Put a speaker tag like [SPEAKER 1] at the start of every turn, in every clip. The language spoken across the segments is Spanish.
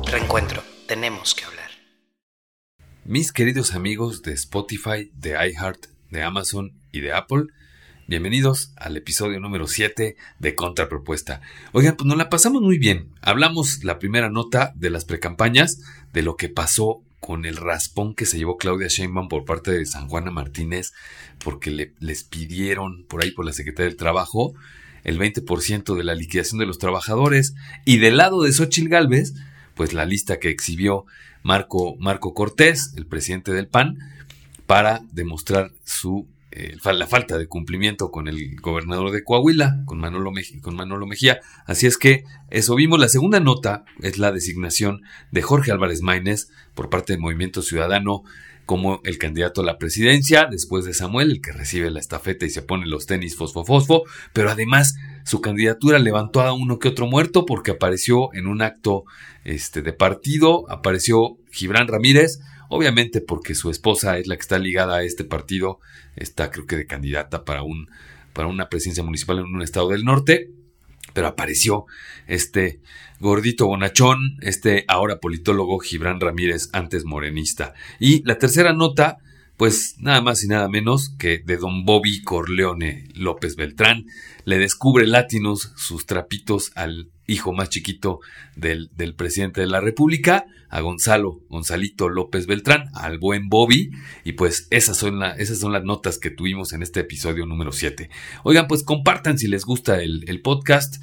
[SPEAKER 1] Reencuentro, tenemos que hablar.
[SPEAKER 2] Mis queridos amigos de Spotify, de iHeart, de Amazon y de Apple, bienvenidos al episodio número 7 de Contrapropuesta. Oigan, pues nos la pasamos muy bien. Hablamos la primera nota de las precampañas, de lo que pasó con el raspón que se llevó Claudia Sheinbaum por parte de San Juana Martínez, porque les pidieron por ahí por la Secretaría del Trabajo el 20% de la liquidación de los trabajadores. Y del lado de Xóchitl Gálvez, pues la lista que exhibió Marco Cortés, el presidente del PAN, para demostrar la falta de cumplimiento con el gobernador de Coahuila, con Manolo Mejía. Así es que eso vimos. La segunda nota es la designación de Jorge Álvarez Maínez por parte del Movimiento Ciudadano como el candidato a la presidencia, después de Samuel, el que recibe la estafeta y se pone los tenis fosfo, pero además su candidatura levantó a uno que otro muerto porque apareció en un acto de partido, apareció Gibran Ramírez, obviamente porque su esposa es la que está ligada a este partido, está creo que de candidata para una presidencia municipal en un estado del norte, pero apareció este gordito bonachón, ahora politólogo Gibran Ramírez, antes morenista. Y la tercera nota, pues nada más y nada menos que de don Bobby Corleone López Beltrán. Le descubre Latinus sus trapitos al hijo más chiquito del presidente de la República, a Gonzalito López Beltrán, al buen Bobby, y pues esas son las notas que tuvimos en este episodio número 7. Oigan, pues compartan si les gusta el podcast,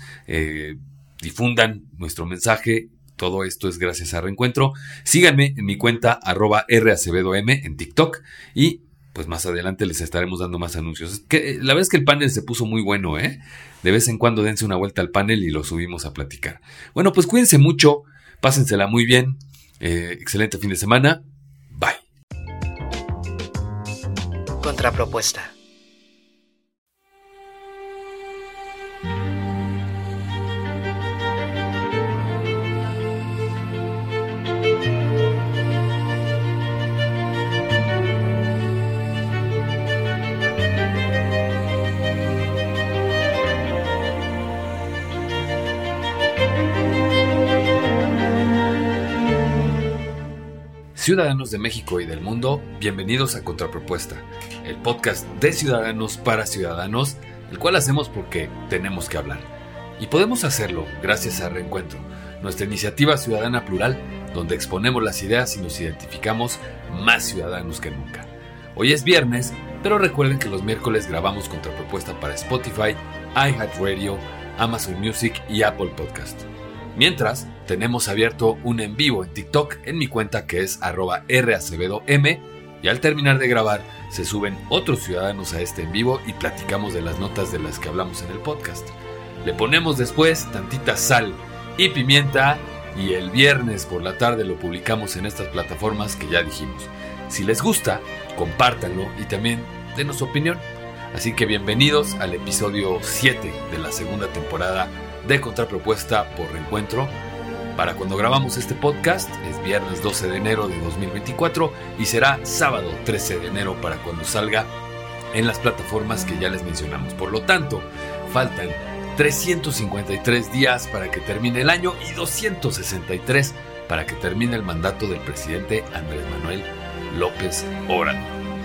[SPEAKER 2] difundan nuestro mensaje. Todo esto es gracias a Reencuentro. Síganme en mi cuenta @RAcebedom en TikTok y pues más adelante les estaremos dando más anuncios. La verdad es que el panel se puso muy bueno, ¿eh? De vez en cuando dense una vuelta al panel y lo subimos a platicar. Bueno, pues cuídense mucho, pásensela muy bien, excelente fin de semana, bye.
[SPEAKER 1] Contrapropuesta.
[SPEAKER 2] Ciudadanos de México y del mundo, bienvenidos a Contrapropuesta, el podcast de ciudadanos para ciudadanos, el cual hacemos porque tenemos que hablar. Y podemos hacerlo gracias a Reencuentro, nuestra iniciativa ciudadana plural, donde exponemos las ideas y nos identificamos más ciudadanos que nunca. Hoy es viernes, pero recuerden que los miércoles grabamos Contrapropuesta para Spotify, iHeartRadio, Amazon Music y Apple Podcast. Mientras, tenemos abierto un en vivo en TikTok en mi cuenta que es @RAcebedom, y al terminar de grabar se suben otros ciudadanos a este en vivo y platicamos de las notas de las que hablamos en el podcast. Le ponemos después tantita sal y pimienta y el viernes por la tarde lo publicamos en estas plataformas que ya dijimos. Si les gusta, compártanlo y también denos su opinión. Así que bienvenidos al episodio 7 de la segunda temporada de Contrapropuesta por Reencuentro. Para cuando grabamos este podcast es viernes 12 de enero de 2024 y será sábado 13 de enero para cuando salga en las plataformas que ya les mencionamos. Por lo tanto, faltan 353 días para que termine el año y 263 para que termine el mandato del presidente Andrés Manuel López Obrador.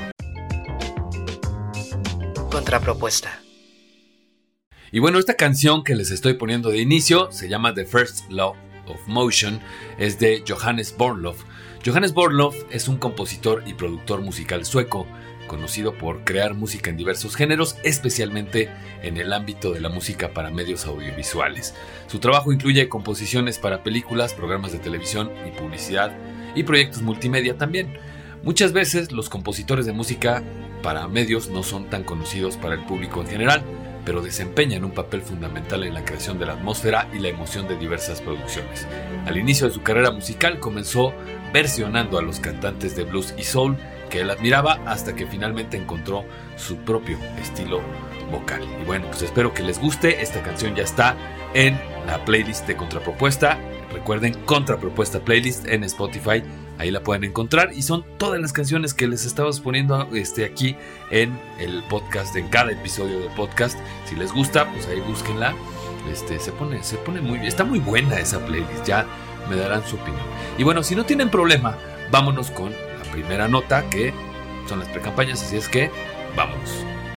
[SPEAKER 1] Contrapropuesta.
[SPEAKER 2] Y bueno, esta canción que les estoy poniendo de inicio se llama The First Law of Motion, es de Johannes Bornlöf. Johannes Bornlöf es un compositor y productor musical sueco, conocido por crear música en diversos géneros, especialmente en el ámbito de la música para medios audiovisuales. Su trabajo incluye composiciones para películas, programas de televisión y publicidad, y proyectos multimedia también. Muchas veces los compositores de música para medios no son tan conocidos para el público en general, pero desempeñan un papel fundamental en la creación de la atmósfera y la emoción de diversas producciones. Al inicio de su carrera musical comenzó versionando a los cantantes de blues y soul que él admiraba hasta que finalmente encontró su propio estilo vocal. Y bueno, pues espero que les guste. Esta canción ya está en la playlist de Contrapropuesta. Recuerden, Contrapropuesta Playlist en Spotify. Ahí la pueden encontrar y son todas las canciones que les estamos poniendo aquí en el podcast, en cada episodio del podcast. Si les gusta, pues ahí búsquenla. Se pone muy bien. Está muy buena esa playlist. Ya me darán su opinión. Y bueno, si no tienen problema, vámonos con la primera nota, que son las precampañas, así es que vámonos.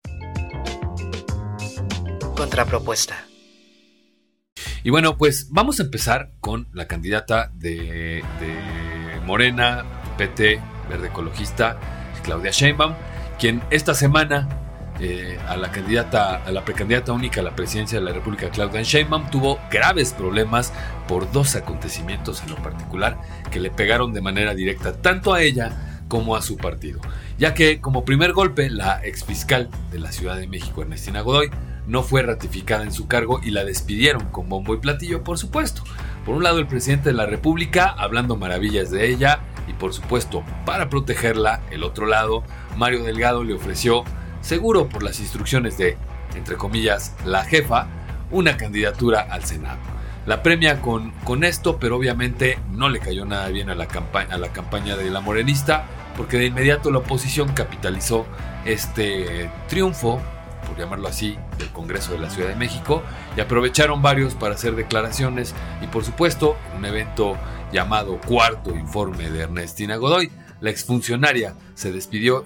[SPEAKER 1] Contrapropuesta.
[SPEAKER 2] Y bueno, pues vamos a empezar con la candidata de Morena, PT, Verde Ecologista, Claudia Sheinbaum, quien esta semana a la precandidata única a la presidencia de la República, Claudia Sheinbaum, tuvo graves problemas por dos acontecimientos en lo particular que le pegaron de manera directa tanto a ella como a su partido, ya que como primer golpe la exfiscal de la Ciudad de México, Ernestina Godoy, no fue ratificada en su cargo y la despidieron con bombo y platillo, por supuesto. Por un lado, el presidente de la República hablando maravillas de ella y por supuesto, para protegerla, el otro lado, Mario Delgado le ofreció, seguro por las instrucciones de, entre comillas, la jefa, una candidatura al Senado. La premia con esto, pero obviamente no le cayó nada bien a la campaña de la morenista, porque de inmediato la oposición capitalizó este triunfo, por llamarlo así, del Congreso de la Ciudad de México, y aprovecharon varios para hacer declaraciones y por supuesto, en un evento llamado Cuarto Informe de Ernestina Godoy, la exfuncionaria se despidió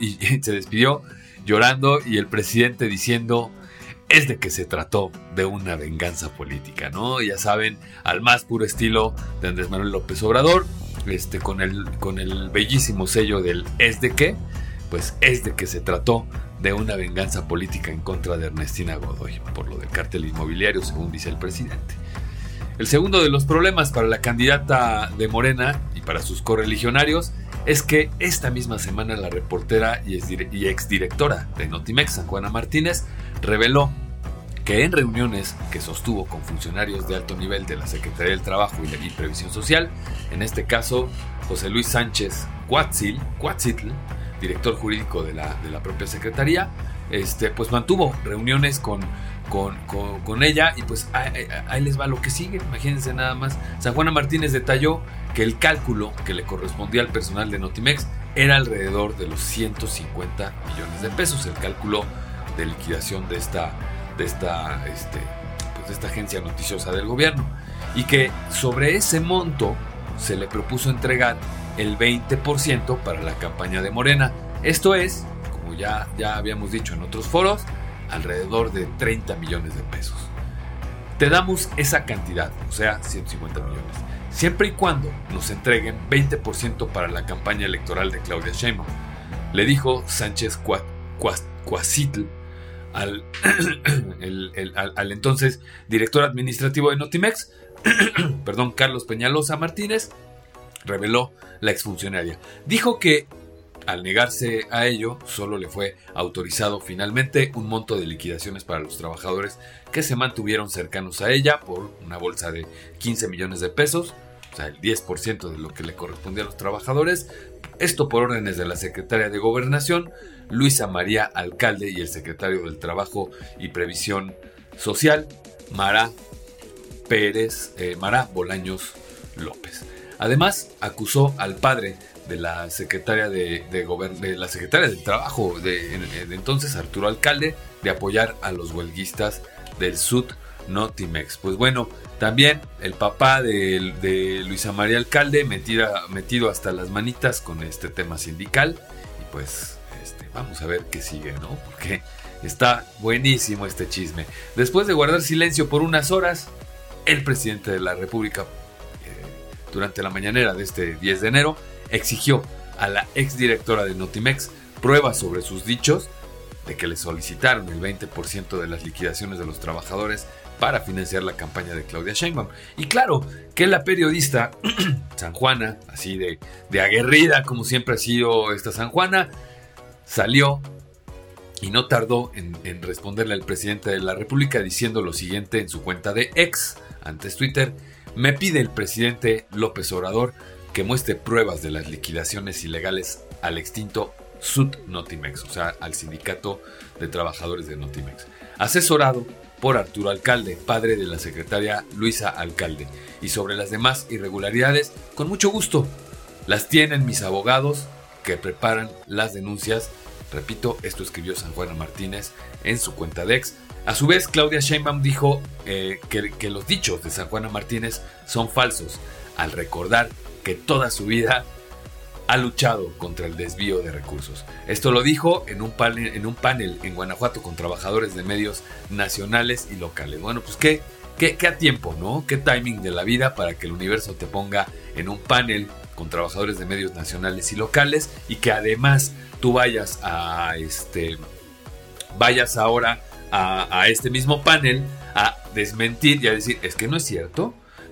[SPEAKER 2] llorando y el presidente diciendo es de que se trató de una venganza política, ¿no? Ya saben, al más puro estilo de Andrés Manuel López Obrador, con el bellísimo sello del es de que, pues es de que se trató de una venganza política en contra de Ernestina Godoy por lo del cártel inmobiliario, según dice el presidente. El segundo de los problemas para la candidata de Morena y para sus correligionarios es que esta misma semana la reportera y exdirectora de Notimex, San Juana Martínez, reveló que en reuniones que sostuvo con funcionarios de alto nivel de la Secretaría del Trabajo y Previsión Social, en este caso José Luis Sánchez Cuatzitl, director jurídico de la propia Secretaría, pues mantuvo reuniones con ella y pues ahí les va lo que sigue. Imagínense nada más. San Juana Martínez detalló que el cálculo que le correspondía al personal de Notimex era alrededor de los 150 millones de pesos, el cálculo de liquidación de esta agencia noticiosa del gobierno, y que sobre ese monto se le propuso entregar el 20% para la campaña de Morena. Esto es, como ya habíamos dicho en otros foros, alrededor de 30 millones de pesos. Te damos esa cantidad, o sea, 150 millones, siempre y cuando nos entreguen 20% para la campaña electoral de Claudia Sheinbaum, le dijo Sánchez Cuatzitl al entonces director administrativo de Notimex, Carlos Peñalosa Martínez, reveló la exfuncionaria. Dijo que al negarse a ello, solo le fue autorizado finalmente un monto de liquidaciones para los trabajadores que se mantuvieron cercanos a ella por una bolsa de 15 millones de pesos, o sea, el 10% de lo que le correspondía a los trabajadores. Esto por órdenes de la secretaria de Gobernación, Luisa María Alcalde, y el secretario del Trabajo y Previsión Social, Mara Bolaños López. Además, acusó al padre de la secretaria de la secretaria del Trabajo de entonces, Arturo Alcalde, de apoyar a los huelguistas del Sud Notimex. Pues bueno, también el papá de Luisa María Alcalde metido hasta las manitas con este tema sindical. Y pues vamos a ver qué sigue, ¿no? Porque está buenísimo este chisme. Después de guardar silencio por unas horas, el presidente de la República, durante la mañanera de este 10 de enero, exigió a la exdirectora de Notimex pruebas sobre sus dichos de que le solicitaron el 20% de las liquidaciones de los trabajadores para financiar la campaña de Claudia Sheinbaum. Y claro, que la periodista San Juana, así de aguerrida como siempre ha sido esta San Juana, salió y no tardó en responderle al presidente de la República diciendo lo siguiente en su cuenta de X, antes Twitter: me pide el presidente López Obrador que muestre pruebas de las liquidaciones ilegales al extinto Sud Notimex, o sea, al sindicato de trabajadores de Notimex, asesorado por Arturo Alcalde, padre de la secretaria Luisa Alcalde. Y sobre las demás irregularidades, con mucho gusto, las tienen mis abogados que preparan las denuncias. Repito, esto escribió San Juana Martínez en su cuenta de X. A su vez, Claudia Sheinbaum dijo que los dichos de San Juana Martínez son falsos, al recordar que toda su vida ha luchado contra el desvío de recursos. Esto lo dijo en un panel en Guanajuato con trabajadores de medios nacionales y locales. Bueno, pues qué a tiempo, ¿no? Qué timing de la vida para que el Universo te ponga en un panel con trabajadores de medios nacionales y locales, y que además tú vayas ahora a este mismo panel a desmentir y a decir, es que no es cierto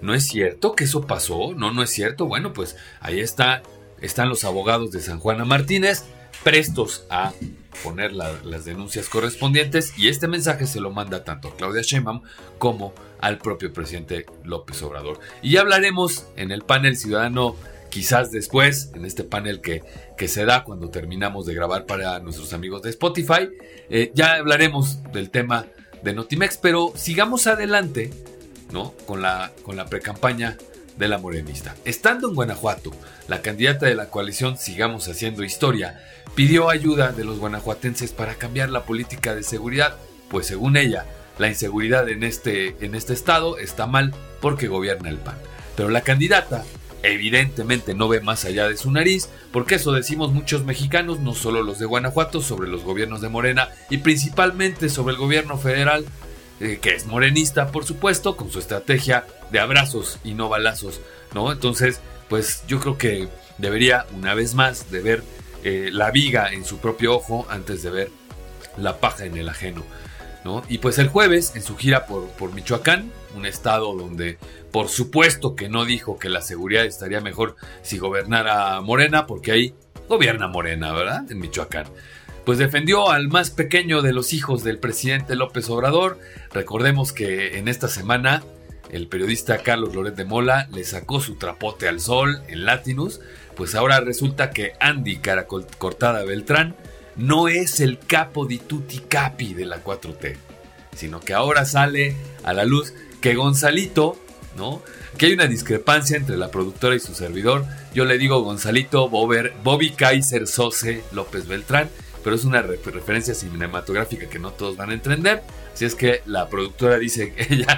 [SPEAKER 2] que eso pasó, no es cierto. Bueno, pues ahí están los abogados de San Juana Martínez prestos a poner las denuncias correspondientes, y este mensaje se lo manda tanto a Claudia Sheinbaum como al propio presidente López Obrador. Y ya hablaremos en el panel ciudadano, quizás después, en este panel que se da cuando terminamos de grabar para nuestros amigos de Spotify, ya hablaremos del tema de Notimex, pero sigamos adelante, ¿no? Con la precampaña de la morenista. Estando en Guanajuato, la candidata de la coalición Sigamos Haciendo Historia pidió ayuda de los guanajuatenses para cambiar la política de seguridad, pues según ella, la inseguridad en este estado está mal porque gobierna el PAN. Pero la candidata evidentemente no ve más allá de su nariz, porque eso decimos muchos mexicanos, no solo los de Guanajuato, sobre los gobiernos de Morena y principalmente sobre el gobierno federal, que es morenista, por supuesto, con su estrategia de abrazos y no balazos, ¿no? Entonces, pues yo creo que debería una vez más de ver la viga en su propio ojo antes de ver la paja en el ajeno, ¿no? Y pues el jueves, en su gira por Michoacán, un estado donde por supuesto que no dijo que la seguridad estaría mejor si gobernara Morena, porque ahí gobierna Morena, ¿verdad? En Michoacán. Pues defendió al más pequeño de los hijos del presidente López Obrador. Recordemos que en esta semana el periodista Carlos Loret de Mola le sacó su trapote al sol en Latinus. Pues ahora resulta que Andy Cara Cortada Beltrán no es el capo di tutti capi de la 4T, sino que ahora sale a la luz que Gonzalito, ¿no? Que hay una discrepancia entre la productora y su servidor. Yo le digo Gonzalito Bobby Kaiser Sose López Beltrán, pero es una referencia cinematográfica que no todos van a entender. Así es que la productora dice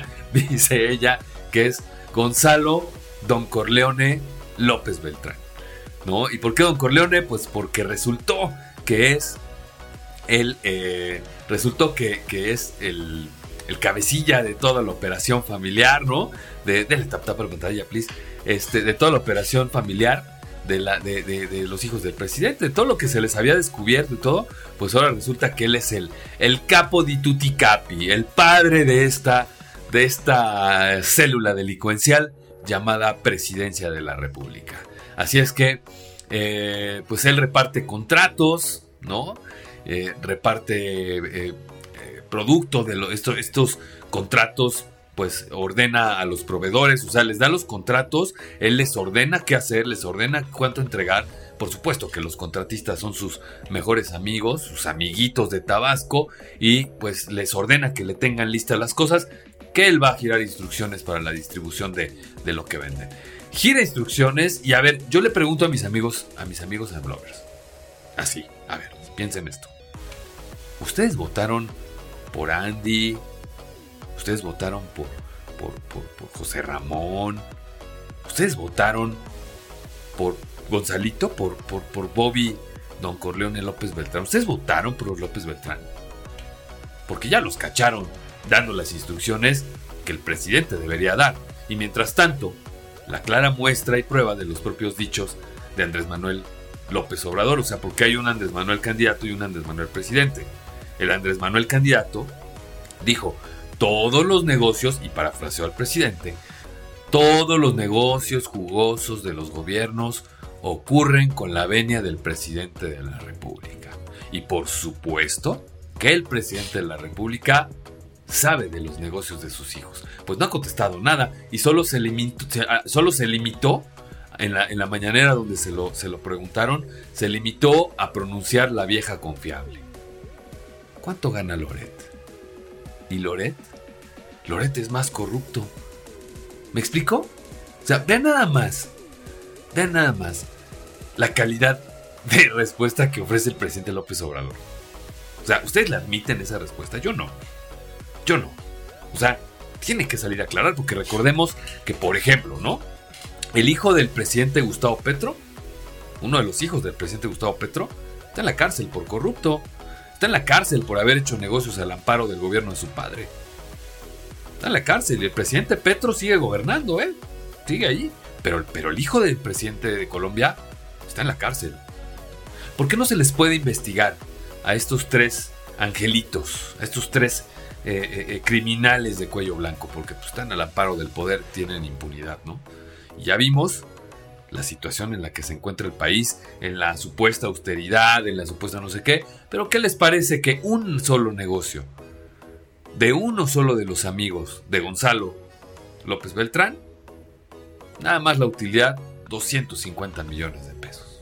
[SPEAKER 2] ella que es Gonzalo Don Corleone López Beltrán, ¿no? ¿Y por qué Don Corleone? Pues porque resultó que es el cabecilla de toda la operación familiar, ¿no? Dele tap a la pantalla, please. De toda la operación familiar de los hijos del presidente, de todo lo que se les había descubierto y todo, pues ahora resulta que él es el capo di tutti capi, el padre de esta célula delincuencial llamada Presidencia de la República. Así es que, pues él reparte contratos, ¿no? Reparte producto de estos contratos, pues ordena a los proveedores, o sea, les da los contratos, él les ordena qué hacer, les ordena cuánto entregar. Por supuesto que los contratistas son sus mejores amigos, sus amiguitos de Tabasco, y pues les ordena que le tengan listas las cosas, que él va a girar instrucciones para la distribución de lo que venden. Gira instrucciones, y a ver, yo le pregunto a mis amigos and bloggers, así, a ver, piensen esto. ¿Ustedes votaron por Andy? ¿Ustedes votaron por José Ramón? ¿Ustedes votaron por Gonzalito? ¿Por Bobby Don Corleone López Beltrán? ¿Ustedes votaron por López Beltrán? Porque ya los cacharon dando las instrucciones que el presidente debería dar. Y mientras tanto, la clara muestra y prueba de los propios dichos de Andrés Manuel López Obrador. O sea, porque hay un Andrés Manuel candidato y un Andrés Manuel presidente. El Andrés Manuel candidato dijo: todos los negocios, y parafraseó al presidente, todos los negocios jugosos de los gobiernos ocurren con la venia del presidente de la República. Y por supuesto que el presidente de la República sabe de los negocios de sus hijos. Pues no ha contestado nada y solo se limitó en la mañanera donde se lo preguntaron, se limitó a pronunciar la vieja confiable. ¿Cuánto gana Loret? ¿Y Loret? Loret es más corrupto. ¿Me explico? O sea, vean nada más la calidad de respuesta que ofrece el presidente López Obrador. O sea, ¿ustedes le admiten esa respuesta? Yo no. Yo no. O sea, tiene que salir a aclarar, porque recordemos que, por ejemplo, ¿no? El hijo del presidente Gustavo Petro, uno de los hijos del presidente Gustavo Petro, está en la cárcel por corrupto. Está en la cárcel por haber hecho negocios al amparo del gobierno de su padre. Está en la cárcel y el presidente Petro sigue gobernando, sigue ahí. Pero el hijo del presidente de Colombia está en la cárcel. ¿Por qué no se les puede investigar a estos tres angelitos, a estos tres criminales de cuello blanco? Porque pues, están al amparo del poder, tienen impunidad, ¿no? Y ya vimos la situación en la que se encuentra el país, en la supuesta austeridad, en la supuesta no sé qué. Pero ¿qué les parece que un solo negocio de uno solo de los amigos de Gonzalo López Beltrán, nada más la utilidad, 250 millones de pesos?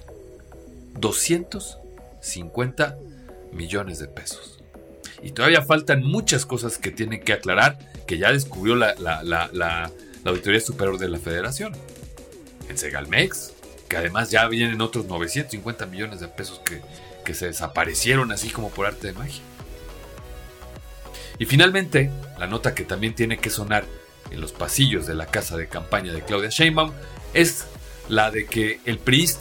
[SPEAKER 2] 250 millones de pesos. Y todavía faltan muchas cosas que tienen que aclarar, que ya descubrió la Auditoría Superior de la Federación. En Segalmex, que además ya vienen otros 950 millones de pesos que se desaparecieron así como por arte de magia. Y finalmente, la nota que también tiene que sonar en los pasillos de la casa de campaña de Claudia Sheinbaum es la de que el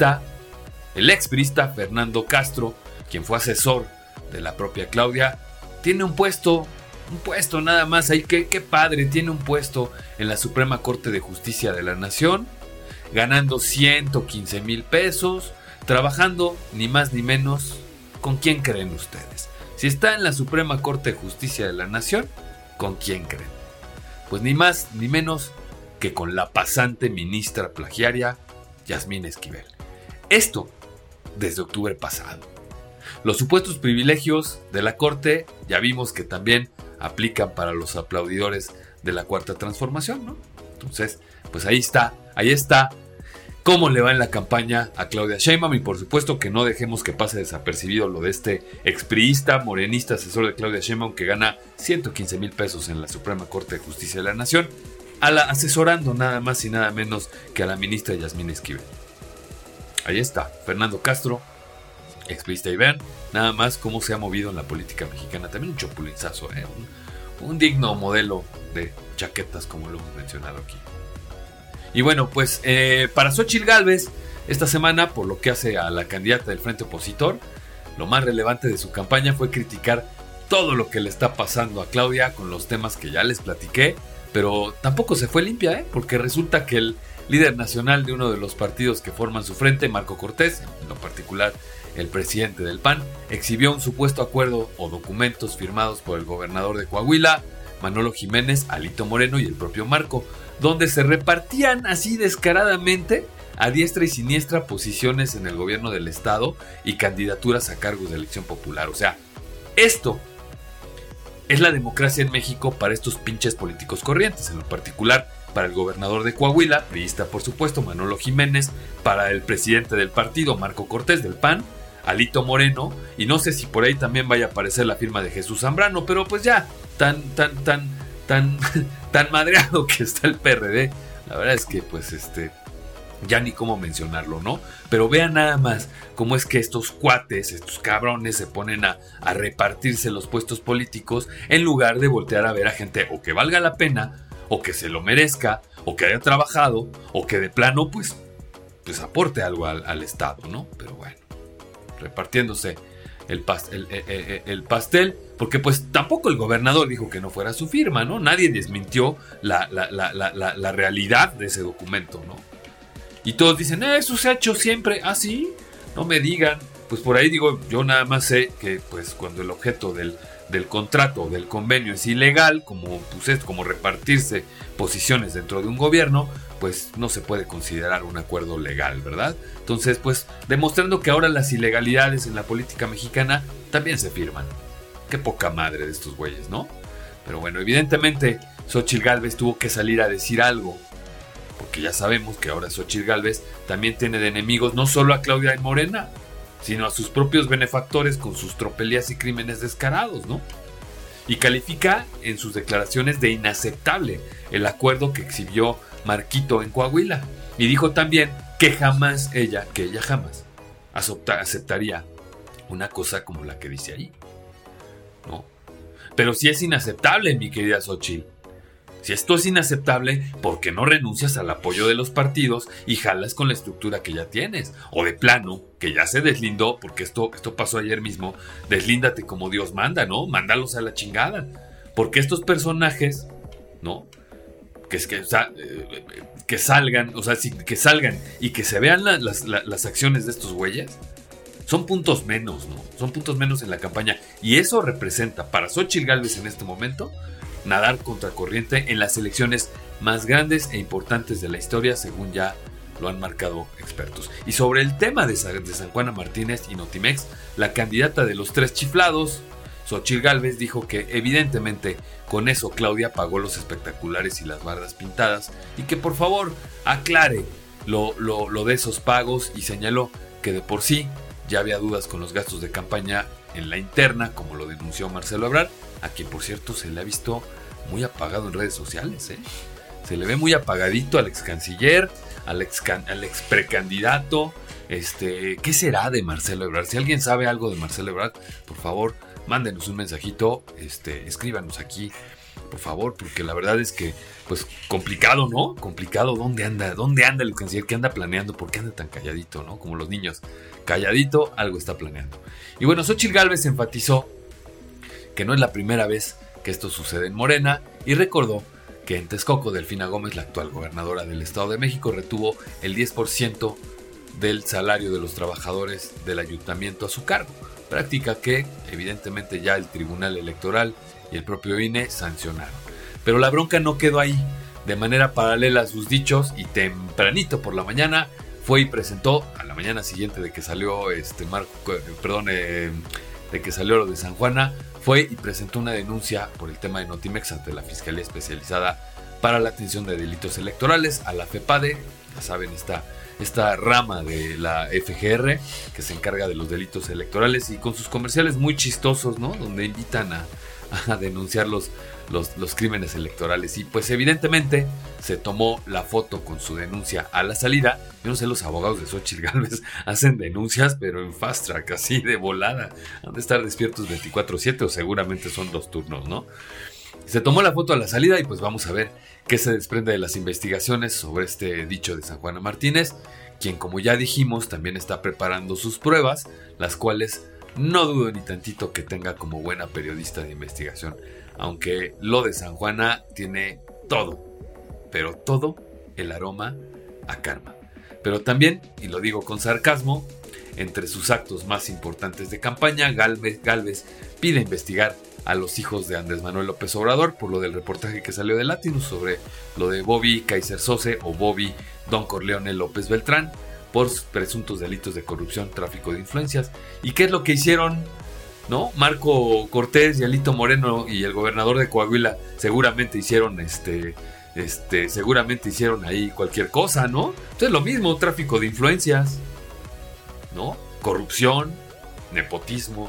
[SPEAKER 2] expriista Fernando Castro, quien fue asesor de la propia Claudia, tiene un puesto nada más ahí, qué padre, tiene un puesto en la Suprema Corte de Justicia de la Nación, ganando 115 mil pesos, trabajando ni más ni menos. ¿Con quién creen ustedes? Si está en la Suprema Corte de Justicia de la Nación, ¿con quién creen? Pues ni más ni menos que con la pasante ministra plagiaria Yasmín Esquivel. Esto desde octubre pasado. Los supuestos privilegios de la Corte ya vimos que también aplican para los aplaudidores de la Cuarta Transformación, ¿no? Entonces, pues ahí está cómo le va en la campaña a Claudia Sheinbaum. Y por supuesto que no dejemos que pase desapercibido lo de este expriista, morenista, asesor de Claudia Sheinbaum, que gana 115 mil pesos en la Suprema Corte de Justicia de la Nación, asesorando nada más y nada menos que a la ministra Yasmín Esquivel. Ahí está, Fernando Castro, expriista, y vean nada más cómo se ha movido en la política mexicana. También un chopulinzazo, un digno modelo de chaquetas, como lo hemos mencionado aquí. Y bueno, pues para Xóchitl Gálvez, esta semana, por lo que hace a la candidata del frente opositor, lo más relevante de su campaña fue criticar todo lo que le está pasando a Claudia con los temas que ya les platiqué, pero tampoco se fue limpia, porque resulta que el líder nacional de uno de los partidos que forman su frente, Marco Cortés, en lo particular el presidente del PAN, exhibió un supuesto acuerdo o documentos firmados por el gobernador de Coahuila, Manolo Jiménez, Alito Moreno y el propio Marco, donde se repartían así descaradamente a diestra y siniestra posiciones en el gobierno del estado y candidaturas a cargos de elección popular. O sea, esto es la democracia en México para estos pinches políticos corrientes, en lo particular para el gobernador de Coahuila, priista por supuesto, Manolo Jiménez, para el presidente del partido, Marco Cortés del PAN, Alito Moreno, y no sé si por ahí también vaya a aparecer la firma de Jesús Zambrano, pero pues ya, tan madreado que está el PRD, la verdad es que pues ya ni cómo mencionarlo, ¿no? Pero vean nada más cómo es que estos cuates, estos cabrones se ponen a repartirse los puestos políticos en lugar de voltear a ver a gente o que valga la pena, o que se lo merezca, o que haya trabajado, o que de plano pues aporte algo al Estado, ¿no? Pero bueno, repartiéndose el pastel, porque pues tampoco el gobernador dijo que no fuera su firma, ¿no? Nadie desmintió la realidad de ese documento, ¿no? Y todos dicen, eso se ha hecho siempre. ¿Ah, sí? No me digan. Pues por ahí digo, yo nada más sé que pues cuando el objeto del contrato, del convenio es ilegal, como repartirse posiciones dentro de un gobierno, pues no se puede considerar un acuerdo legal, ¿verdad? Entonces, pues demostrando que ahora las ilegalidades en la política mexicana también se firman. Qué poca madre de estos güeyes, ¿no? Pero bueno, evidentemente Xóchitl Gálvez tuvo que salir a decir algo, porque ya sabemos que ahora Xóchitl Gálvez también tiene de enemigos no solo a Claudia y Morena, sino a sus propios benefactores con sus tropelías y crímenes descarados, ¿no? Y califica en sus declaraciones de inaceptable el acuerdo que exhibió Marquito en Coahuila. Y dijo también que ella jamás aceptaría una cosa como la que dice ahí, ¿no? Pero si es inaceptable, mi querida Xochitl. Si esto es inaceptable, ¿por qué no renuncias al apoyo de los partidos y jalas con la estructura que ya tienes? O de plano, que ya se deslindó, porque esto pasó ayer mismo, deslíndate como Dios manda, ¿no? Mándalos a la chingada. Porque estos personajes, ¿no? Que salgan, o sea, que salgan y que se vean las acciones de estos güeyes, son puntos menos, ¿no? Son puntos menos en la campaña. Y eso representa para Xochitl Gálvez en este momento nadar contracorriente en las elecciones más grandes e importantes de la historia, según ya lo han marcado expertos. Y sobre el tema de San Juana Martínez y Notimex, la candidata de los 3 chiflados, Xochitl Gálvez, dijo que evidentemente con eso Claudia pagó los espectaculares y las bardas pintadas y que por favor aclare lo de esos pagos, y señaló que de por sí ya había dudas con los gastos de campaña en la interna, como lo denunció Marcelo Ebrard, a quien por cierto se le ha visto muy apagado en redes sociales, ¿eh? Se le ve muy apagadito al ex canciller, al ex precandidato. ¿Qué será de Marcelo Ebrard? Si alguien sabe algo de Marcelo Ebrard, por favor, mándenos un mensajito, escríbanos aquí, por favor, porque la verdad es que, pues, complicado, ¿no? Complicado, ¿dónde anda el canciller? ¿Qué anda planeando? ¿Por qué anda tan calladito, no? Como los niños, calladito, algo está planeando. Y bueno, Xochitl Gálvez enfatizó que no es la primera vez que esto sucede en Morena, y recordó que en Texcoco Delfina Gómez, la actual gobernadora del Estado de México, retuvo el 10% del salario de los trabajadores del ayuntamiento a su cargo, práctica que evidentemente ya el Tribunal Electoral y el propio INE sancionaron. Pero la bronca no quedó ahí. De manera paralela a sus dichos, y tempranito por la mañana, fue y presentó, a la mañana siguiente de que salió de que salió lo de San Juana, fue y presentó una denuncia por el tema de Notimex ante la Fiscalía Especializada para la Atención de Delitos Electorales, a la FEPADE, ya saben, esta rama de la FGR que se encarga de los delitos electorales, y con sus comerciales muy chistosos, ¿no? Donde invitan a denunciar los crímenes electorales. Y pues evidentemente se tomó la foto con su denuncia a la salida. Yo no sé, los abogados de Xochitl Gálvez hacen denuncias, pero en fast track, así de volada. Han de estar despiertos 24/7, o seguramente son 2 turnos, ¿no? Se tomó la foto a la salida, y pues vamos a ver qué se desprende de las investigaciones sobre este dicho de San Juana Martínez, quien, como ya dijimos, también está preparando sus pruebas, las cuales no dudo ni tantito que tenga como buena periodista de investigación. Aunque lo de San Juana tiene todo, pero todo el aroma a karma. Pero también, y lo digo con sarcasmo, entre sus actos más importantes de campaña, Gálvez pide investigar a los hijos de Andrés Manuel López Obrador por lo del reportaje que salió de Latinus sobre lo de Bobby Kaiser Sose o Bobby Don Corleone López Beltrán por presuntos delitos de corrupción, tráfico de influencias. ¿Y qué es lo que hicieron? ¿No? Marco Cortés y Alito Moreno y el gobernador de Coahuila seguramente hicieron seguramente hicieron ahí cualquier cosa, ¿no? Entonces lo mismo, tráfico de influencias, ¿no? Corrupción, nepotismo.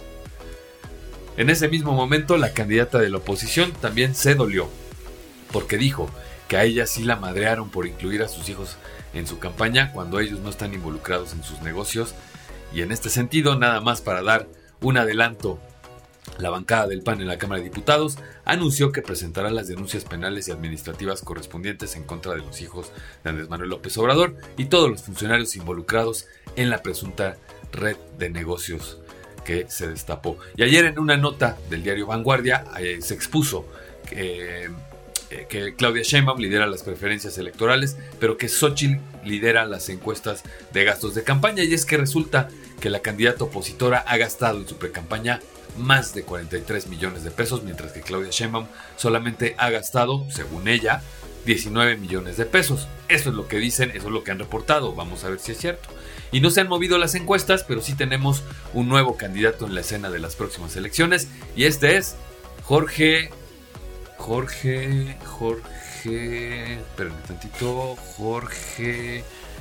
[SPEAKER 2] En ese mismo momento, la candidata de la oposición también se dolió, porque dijo que a ella sí la madrearon por incluir a sus hijos en su campaña cuando ellos no están involucrados en sus negocios. Y en este sentido, nada más para dar un adelanto, la bancada del PAN en la Cámara de Diputados anunció que presentará las denuncias penales y administrativas correspondientes en contra de los hijos de Andrés Manuel López Obrador y todos los funcionarios involucrados en la presunta red de negocios que se destapó. Y ayer, en una nota del diario Vanguardia, se expuso que Claudia Sheinbaum lidera las preferencias electorales, pero que Xochitl lidera las encuestas de gastos de campaña. Y es que resulta que la candidata opositora ha gastado en su precampaña más de 43 millones de pesos, mientras que Claudia Sheinbaum solamente ha gastado, según ella, 19 millones de pesos. Eso es lo que dicen, eso es lo que han reportado. Vamos a ver si es cierto. Y no se han movido las encuestas, pero sí tenemos un nuevo candidato en la escena de las próximas elecciones, y este es Jorge, espérenme tantito, Jorge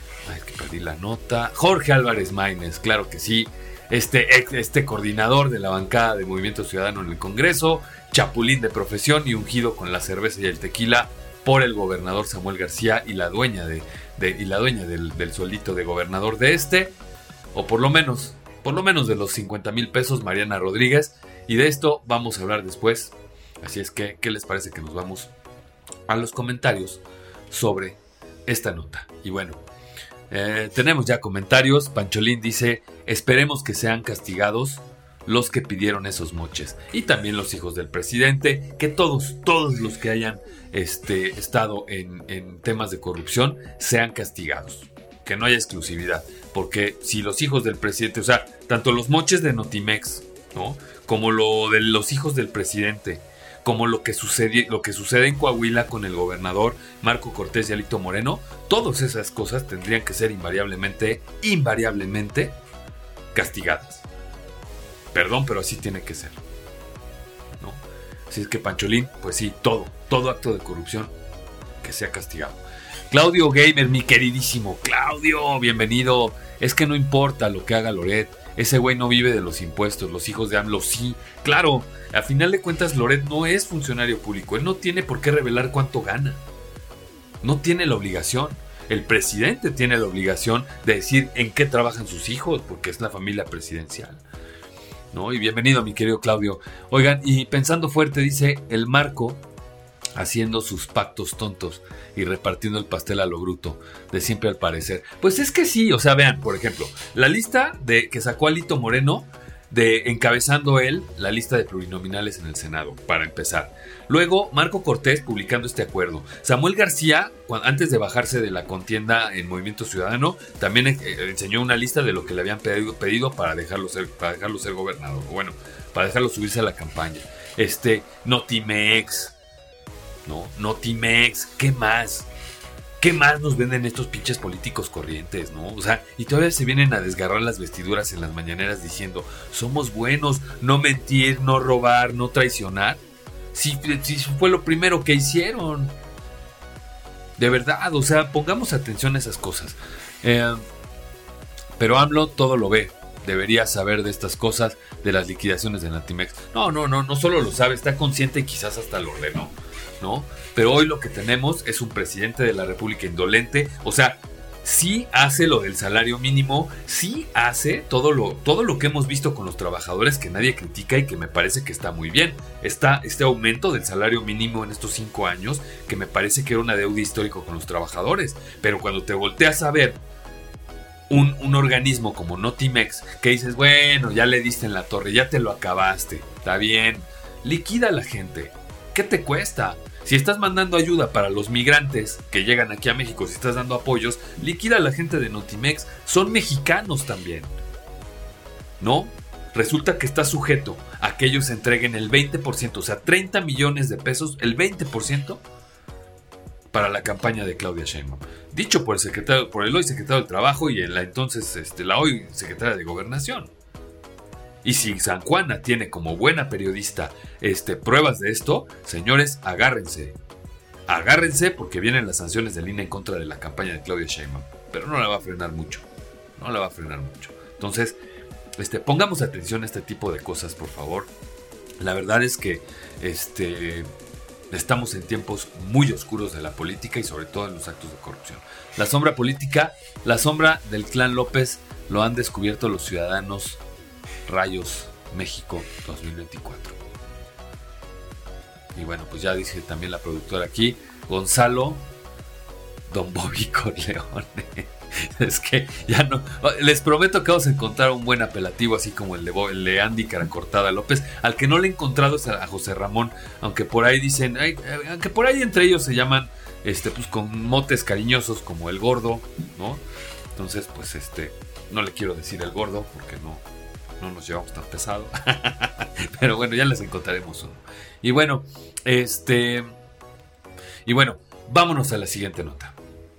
[SPEAKER 2] Álvarez Maínez, claro que sí, este coordinador de la bancada de Movimiento Ciudadano en el Congreso, chapulín de profesión y ungido con la cerveza y el tequila por el gobernador Samuel García y la dueña del sueldito de gobernador de o por lo menos de los 50,000 pesos, Mariana Rodríguez. Y de esto vamos a hablar después Así es que, ¿qué les parece que nos vamos a los comentarios sobre esta nota? Y bueno, tenemos ya comentarios. Pancholín dice: esperemos que sean castigados los que pidieron esos moches, y también los hijos del presidente, que todos los que hayan estado en temas de corrupción sean castigados, que no haya exclusividad, porque si los hijos del presidente, o sea, tanto los moches de Notimex, ¿no?, como lo de los hijos del presidente, como lo que sucede en Coahuila con el gobernador Marco Cortés y Alito Moreno, todas esas cosas tendrían que ser invariablemente castigadas. Perdón, pero así tiene que ser, ¿no? Así es que, Pancholín, pues sí, todo acto de corrupción que sea castigado. Claudio Gamer, mi queridísimo Claudio, bienvenido. Es que no importa lo que haga Loret, ese güey no vive de los impuestos, los hijos de AMLO sí. Claro, a final de cuentas Loret no es funcionario público, él no tiene por qué revelar cuánto gana. No tiene la obligación. El presidente tiene la obligación de decir en qué trabajan sus hijos, porque es la familia presidencial, ¿no? Y bienvenido, mi querido Claudio. Oigan, y pensando fuerte, dice el Marco, haciendo sus pactos tontos y repartiendo el pastel a lo bruto, de siempre al parecer. Pues es que sí, o sea, vean, por ejemplo, la lista que sacó Alito Moreno, encabezando él la lista de plurinominales en el Senado, para empezar. Luego, Marco Cortés publicando este acuerdo. Samuel García, antes de bajarse de la contienda en Movimiento Ciudadano, también enseñó una lista de lo que le habían pedido para dejarlo ser gobernador. Bueno, para dejarlo subirse a la campaña. Notimex, ¿no? Notimex, ¿qué más? ¿Qué más nos venden estos pinches políticos corrientes, no? O sea, y todavía se vienen a desgarrar las vestiduras en las mañaneras diciendo: somos buenos, no mentir, no robar, no traicionar. Si fue lo primero que hicieron. De verdad, o sea, pongamos atención a esas cosas. Pero AMLO todo lo ve. Debería saber de estas cosas, de las liquidaciones de Notimex. No solo lo sabe, está consciente y quizás hasta lo ordenó, ¿no? Pero hoy lo que tenemos es un presidente de la República indolente. O sea, sí hace lo del salario mínimo, sí hace todo lo que hemos visto con los trabajadores, que nadie critica y que me parece que está muy bien. Está este aumento del salario mínimo en estos 5 años, que me parece que era una deuda histórica con los trabajadores. Pero cuando te volteas a ver un organismo como Notimex, que dices: bueno, ya le diste en la torre, ya te lo acabaste, está bien, liquida a la gente. ¿Qué te cuesta? Si estás mandando ayuda para los migrantes que llegan aquí a México, si estás dando apoyos, liquida a la gente de Notimex. Son mexicanos también, ¿no? Resulta que está sujeto a que ellos entreguen el 20%, o sea, 30 millones de pesos, el 20% para la campaña de Claudia Sheinbaum. Dicho por el hoy secretario del Trabajo y la entonces la hoy secretaria de Gobernación. Y si San Juana tiene como buena periodista pruebas de esto, señores, agárrense. Agárrense, porque vienen las sanciones del INE en contra de la campaña de Claudia Sheinbaum. Pero no la va a frenar mucho. Entonces, pongamos atención a este tipo de cosas, por favor. La verdad es que estamos en tiempos muy oscuros de la política y sobre todo en los actos de corrupción. La sombra política, la sombra del clan López, lo han descubierto los ciudadanos. Rayos México 2024. Y bueno, pues ya dice también la productora aquí, Gonzalo Don Bobby Corleone. Es que ya no. Les prometo que vamos a encontrar un buen apelativo, así como el de Andy Caracortada López. Al que no le he encontrado es a José Ramón, aunque por ahí dicen, aunque por ahí entre ellos se llaman, pues con motes cariñosos como el Gordo, ¿no? Entonces, pues no le quiero decir el Gordo porque no nos llevamos tan pesado. Pero bueno, ya les encontraremos uno. Y bueno, vámonos a la siguiente nota.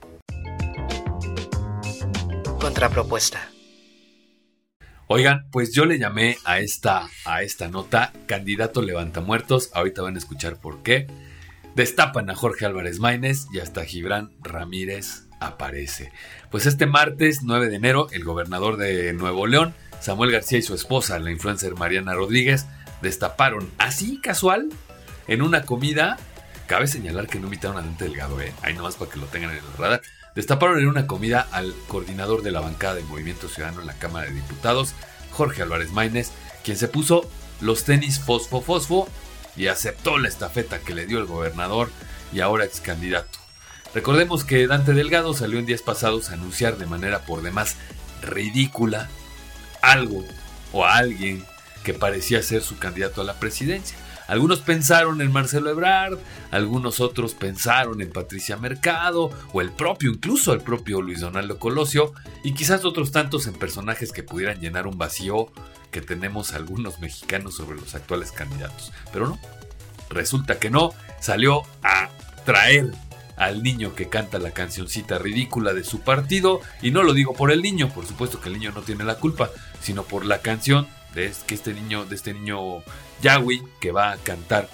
[SPEAKER 1] Contrapropuesta.
[SPEAKER 2] Oigan, pues yo le llamé a esta nota candidato levantamuertos. Ahorita van a escuchar por qué. Destapan a Jorge Álvarez Maínez y hasta Gibran Ramírez aparece. Pues este martes 9 de enero, el gobernador de Nuevo León, Samuel García, y su esposa, la influencer Mariana Rodríguez, destaparon así casual en una comida. Cabe señalar que no invitaron a Dante Delgado, ahí nomás para que lo tengan en el radar. Destaparon en una comida al coordinador de la bancada del Movimiento Ciudadano en la Cámara de Diputados, Jorge Álvarez Maínez, quien se puso los tenis fosfo y aceptó la estafeta que le dio el gobernador y ahora ex candidato. Recordemos que Dante Delgado salió en días pasados a anunciar de manera por demás ridícula algo o a alguien que parecía ser su candidato a la presidencia. Algunos pensaron en Marcelo Ebrard, algunos otros pensaron en Patricia Mercado o incluso el propio Luis Donaldo Colosio, y quizás otros tantos en personajes que pudieran llenar un vacío que tenemos algunos mexicanos sobre los actuales candidatos. Pero no, resulta que no, salió a traer al niño que canta la cancioncita ridícula de su partido, y no lo digo por el niño, por supuesto que el niño no tiene la culpa, sino por la canción de este niño Yahweh, que va a cantar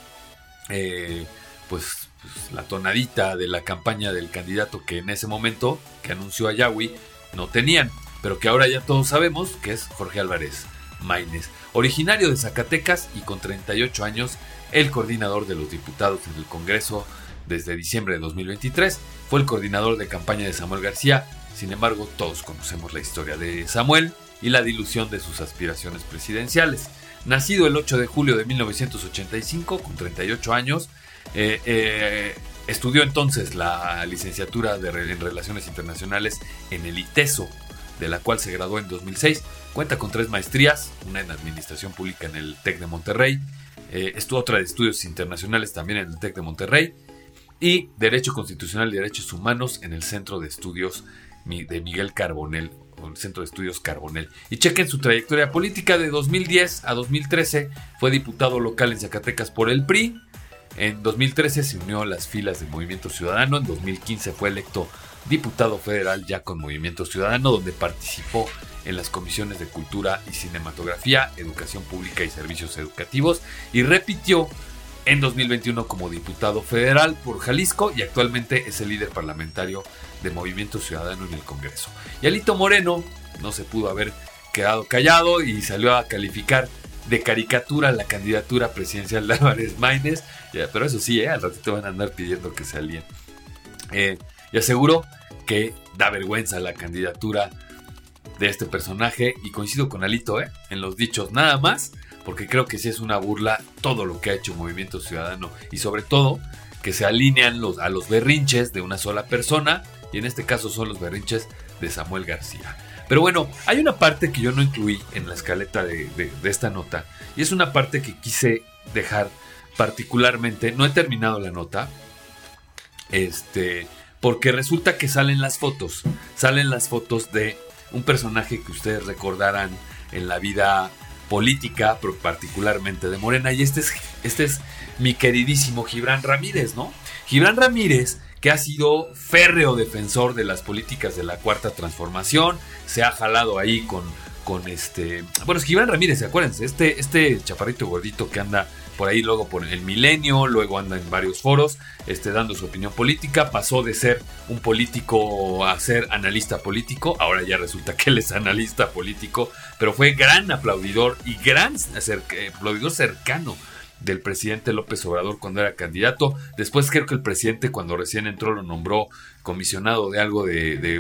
[SPEAKER 2] pues la tonadita de la campaña del candidato que en ese momento que anunció a Yahweh no tenían, pero que ahora ya todos sabemos que es Jorge Álvarez Maínez, originario de Zacatecas y con 38 años, el coordinador de los diputados en el Congreso desde diciembre de 2023, fue el coordinador de campaña de Samuel García. Sin embargo, todos conocemos la historia de Samuel y la dilución de sus aspiraciones presidenciales. Nacido el 8 de julio de 1985, con 38 años, estudió entonces la licenciatura en Relaciones Internacionales en el ITESO, de la cual se graduó en 2006. Cuenta con 3 maestrías, una en Administración Pública en el TEC de Monterrey, otra de Estudios Internacionales también en el TEC de Monterrey, y Derecho Constitucional y Derechos Humanos en el Centro de Estudios de Miguel Carbonell, o el Centro de Estudios Carbonell. Y chequen su trayectoria política. De 2010 a 2013 fue diputado local en Zacatecas por el PRI. En 2013 se unió a las filas del Movimiento Ciudadano. En 2015 fue electo diputado federal ya con Movimiento Ciudadano, donde participó en las comisiones de Cultura y Cinematografía, Educación Pública y Servicios Educativos, y repitió en 2021 como diputado federal por Jalisco, y actualmente es el líder parlamentario de Movimiento Ciudadano en el Congreso. Y Alito Moreno no se pudo haber quedado callado y salió a calificar de caricatura la candidatura presidencial de Álvarez Maínez, pero eso sí, al ratito van a andar pidiendo que se alíen. Y aseguró que da vergüenza la candidatura de este personaje, y coincido con Alito en los dichos nada más, porque creo que sí es una burla todo lo que ha hecho Movimiento Ciudadano, y sobre todo que se alinean a los berrinches de una sola persona, y en este caso son los berrinches de Samuel García. Pero bueno, hay una parte que yo no incluí en la escaleta de esta nota, y es una parte que quise dejar particularmente. No he terminado la nota, porque resulta que salen las fotos de un personaje que ustedes recordarán en la vida política, pero particularmente de Morena, y este es mi queridísimo Gibran Ramírez, ¿no? Gibran Ramírez, que ha sido férreo defensor de las políticas de la Cuarta Transformación, se ha jalado ahí con bueno, es Gibran Ramírez, acuérdense, este chaparrito gordito que anda por ahí luego por el Milenio, luego anda en varios foros, dando su opinión política, pasó de ser un político a ser analista político, ahora ya resulta que él es analista político, pero fue gran aplaudidor y gran aplaudidor cercano del presidente López Obrador cuando era candidato. Después creo que el presidente, cuando recién entró, lo nombró comisionado de algo de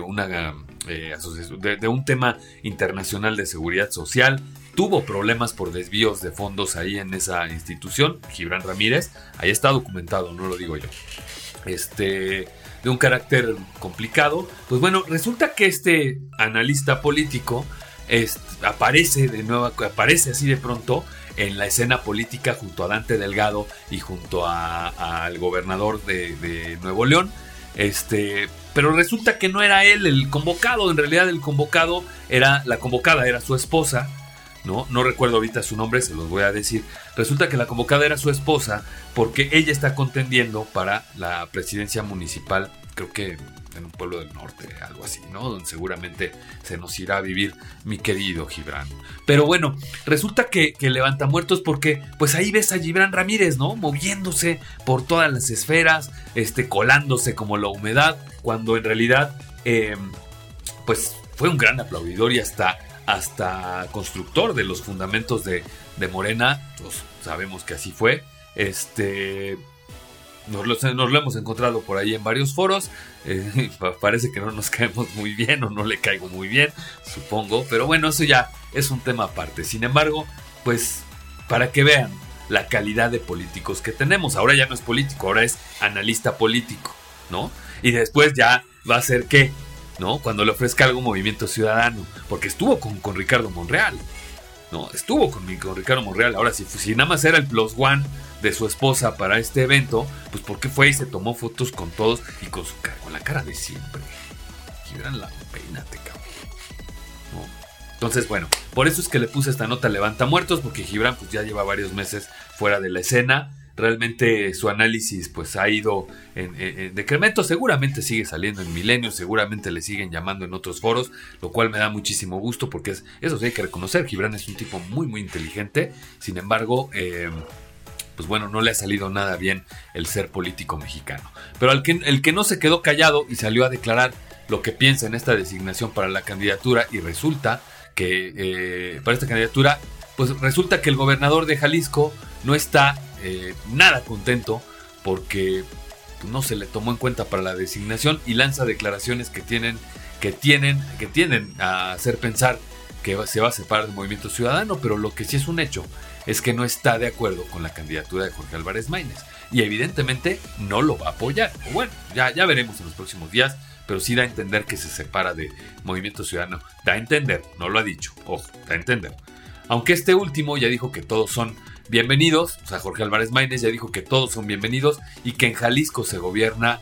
[SPEAKER 2] un tema internacional de seguridad social. Tuvo problemas por desvíos de fondos ahí en esa institución, Gibran Ramírez, ahí está documentado, no lo digo yo, de un carácter complicado. Pues bueno, resulta que este analista político aparece así de pronto en la escena política junto a Dante Delgado y junto al gobernador de Nuevo León. Pero resulta que no era él el convocado. En realidad la convocada era su esposa. No recuerdo ahorita su nombre, se los voy a decir. Resulta que la convocada era su esposa porque ella está contendiendo para la presidencia municipal, creo que en un pueblo del norte, algo así, ¿no? Donde seguramente se nos irá a vivir mi querido Gibran. Pero bueno, resulta que levanta muertos porque pues ahí ves a Gibran Ramírez, ¿no? Moviéndose por todas las esferas, colándose como la humedad, cuando en realidad pues fue un gran aplaudidor y hasta constructor de los fundamentos de Morena. Pues sabemos que así fue. Nos lo hemos encontrado por ahí en varios foros. Parece que no nos caemos muy bien o no le caigo muy bien, supongo. Pero bueno, eso ya es un tema aparte. Sin embargo, pues para que vean la calidad de políticos que tenemos. Ahora ya no es político, ahora es analista político, ¿no? Y después ya va a ser ¿qué? ¿No? Cuando le ofrezca algo Movimiento Ciudadano, porque estuvo con Ricardo Monreal, ¿no? Estuvo con Ricardo Monreal. Ahora, si nada más era el plus one de su esposa para este evento, pues ¿por qué fue y se tomó fotos con todos y con la cara de siempre? Gibran, peínate, cabrón, ¿no? Entonces, bueno, por eso es que le puse esta nota Levanta Muertos, porque Gibran pues ya lleva varios meses fuera de la escena. Realmente su análisis pues ha ido en decremento. Seguramente sigue saliendo en Milenio, seguramente le siguen llamando en otros foros, lo cual me da muchísimo gusto, porque eso sí hay que reconocer. Gibran es un tipo muy muy inteligente. Sin embargo, pues bueno, no le ha salido nada bien el ser político mexicano. Pero el que no se quedó callado y salió a declarar lo que piensa en esta designación para la candidatura, y resulta que para esta candidatura, pues resulta que el gobernador de Jalisco no está nada contento porque no se le tomó en cuenta para la designación, y lanza declaraciones que tienden a hacer pensar que se va a separar del Movimiento Ciudadano. Pero lo que sí es un hecho es que no está de acuerdo con la candidatura de Jorge Álvarez Maínez, y evidentemente no lo va a apoyar. Bueno, ya veremos en los próximos días, pero sí da a entender que se separa de Movimiento Ciudadano. Da a entender, no lo ha dicho, ojo, da a entender. Aunque este último ya dijo que todos son bienvenidos, o sea, Jorge Álvarez Maínez ya dijo que todos son bienvenidos y que en Jalisco se gobierna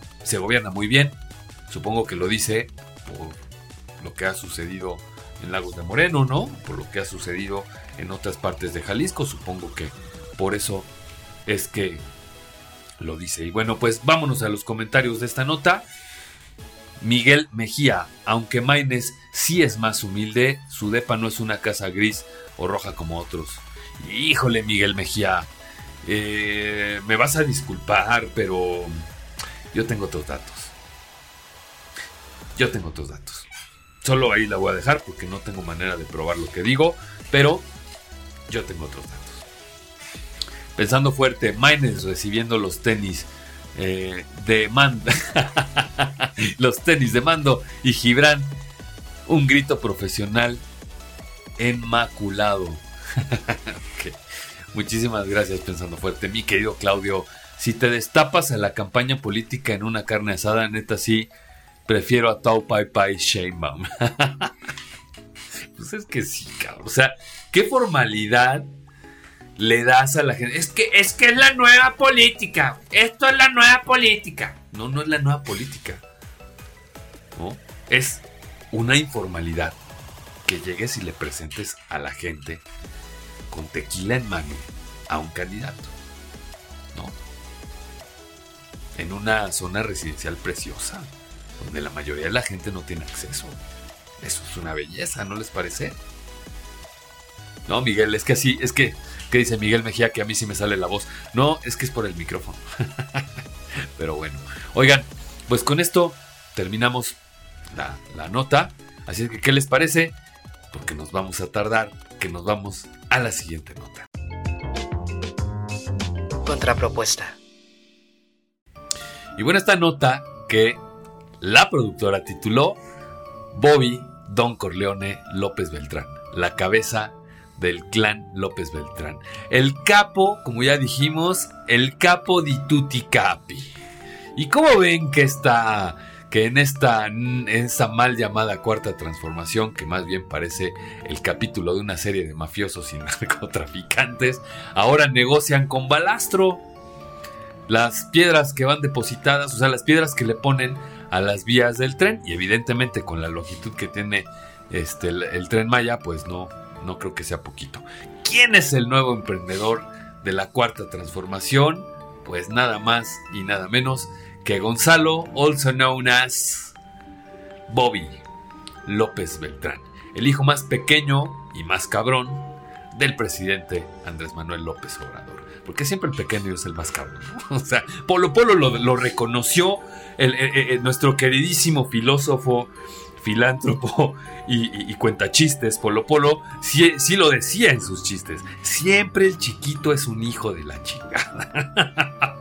[SPEAKER 2] muy bien. Supongo que lo dice por lo que ha sucedido en Lagos de Moreno, ¿no? Por lo que ha sucedido en otras partes de Jalisco. Supongo que por eso es que lo dice. Y bueno, pues vámonos a los comentarios de esta nota. Miguel Mejía: aunque Maínez sí es más humilde, su depa no es una casa gris o roja como otros. Híjole, Miguel Mejía, me vas a disculpar, pero yo tengo otros datos. Solo ahí la voy a dejar porque no tengo manera de probar lo que digo, pero yo tengo otros datos. Pensando fuerte, Maínez recibiendo los tenis de mando. Los tenis de mando, y Gibran un grito profesional enmaculado. Okay. Muchísimas gracias, Pensando Fuerte. Mi querido Claudio, si te destapas a la campaña política en una carne asada, neta sí prefiero a Tao Pai Pai Sheinbaum. Pues es que sí, cabrón. O sea, ¿qué formalidad le das a la gente? Es que es la nueva política. Esto es la nueva política. No es la nueva política, ¿no? Es una informalidad que llegues y le presentes a la gente con tequila en mano a un candidato, ¿no? En una zona residencial preciosa, donde la mayoría de la gente no tiene acceso. Eso es una belleza, ¿no les parece? No, Miguel, es que así, ¿qué dice Miguel Mejía? Que a mí sí me sale la voz. No, es que es por el micrófono. Pero bueno, oigan, pues con esto terminamos la nota. Así que, ¿qué les parece? Porque nos vamos a tardar, que nos vamos a la siguiente nota.
[SPEAKER 1] Contrapropuesta.
[SPEAKER 2] Y bueno, esta nota que la productora tituló Bobby Don Corleone López Beltrán, la cabeza del clan López Beltrán. El capo, como ya dijimos, el capo di tutti capi. ¿Y cómo ven que en esa mal llamada cuarta transformación, que más bien parece el capítulo de una serie de mafiosos y narcotraficantes, ahora negocian con Balastro las piedras que van depositadas, o sea, las piedras que le ponen a las vías del tren? Y evidentemente con la longitud que tiene el Tren Maya, pues no creo que sea poquito. ¿Quién es el nuevo emprendedor de la cuarta transformación? Pues nada más y nada menos que Gonzalo, also known as Bobby López Beltrán, el hijo más pequeño y más cabrón del presidente Andrés Manuel López Obrador. Porque siempre el pequeño es el más cabrón, ¿no? O sea, Polo Polo lo reconoció, nuestro queridísimo filósofo, filántropo y cuentachistes, Polo Polo, sí lo decía en sus chistes. Siempre el chiquito es un hijo de la chingada.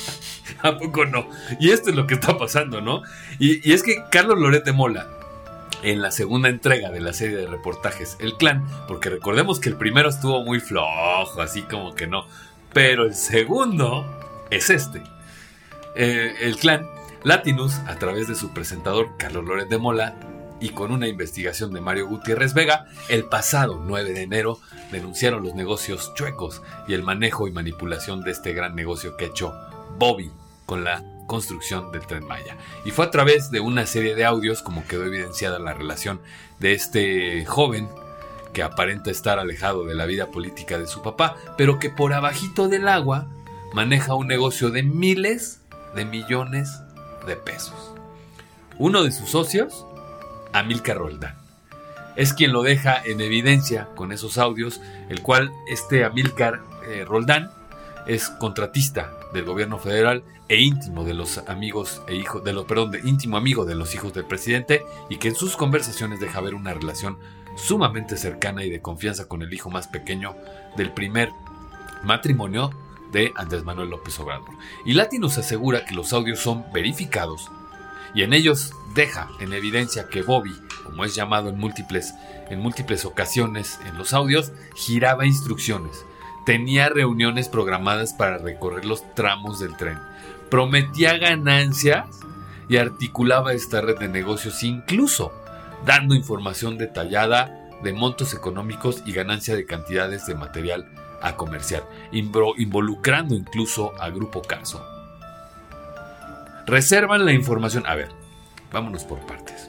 [SPEAKER 2] ¿A poco no? Y esto es lo que está pasando, ¿no? Y es que Carlos Loret de Mola en la segunda entrega de la serie de reportajes El Clan, porque recordemos que el primero estuvo muy flojo, así como que no, pero el segundo es este. El Clan, Latinus, a través de su presentador Carlos Loret de Mola y con una investigación de Mario Gutiérrez Vega, el pasado 9 de enero denunciaron los negocios chuecos y el manejo y manipulación de este gran negocio que ha hecho Bobby con la construcción del Tren Maya. Y fue a través de una serie de audios como quedó evidenciada la relación de este joven que aparenta estar alejado de la vida política de su papá, pero que por abajito del agua maneja un negocio de miles de millones de pesos. Uno de sus socios, Amílcar Roldán, es quien lo deja en evidencia con esos audios, el cual Amílcar Roldán es contratista del gobierno federal e íntimo de los amigos íntimo amigo de los hijos del presidente, y que en sus conversaciones deja ver una relación sumamente cercana y de confianza con el hijo más pequeño del primer matrimonio de Andrés Manuel López Obrador. Y Latinus asegura que los audios son verificados y en ellos deja en evidencia que Bobby, como es llamado en múltiples ocasiones en los audios, giraba instrucciones, tenía reuniones programadas para recorrer los tramos del tren, prometía ganancias y articulaba esta red de negocios, incluso dando información detallada de montos económicos y ganancia de cantidades de material a comerciar, involucrando incluso a Grupo Carso. Reservan la información. A ver, vámonos por partes.